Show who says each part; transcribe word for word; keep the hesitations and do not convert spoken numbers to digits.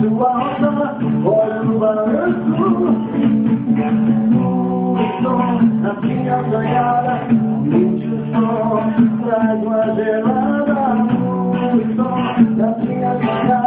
Speaker 1: rádio alta, olho no balanço. O som da minha sonhada, mente o som, traz uma gelada. O som da minha sonhada.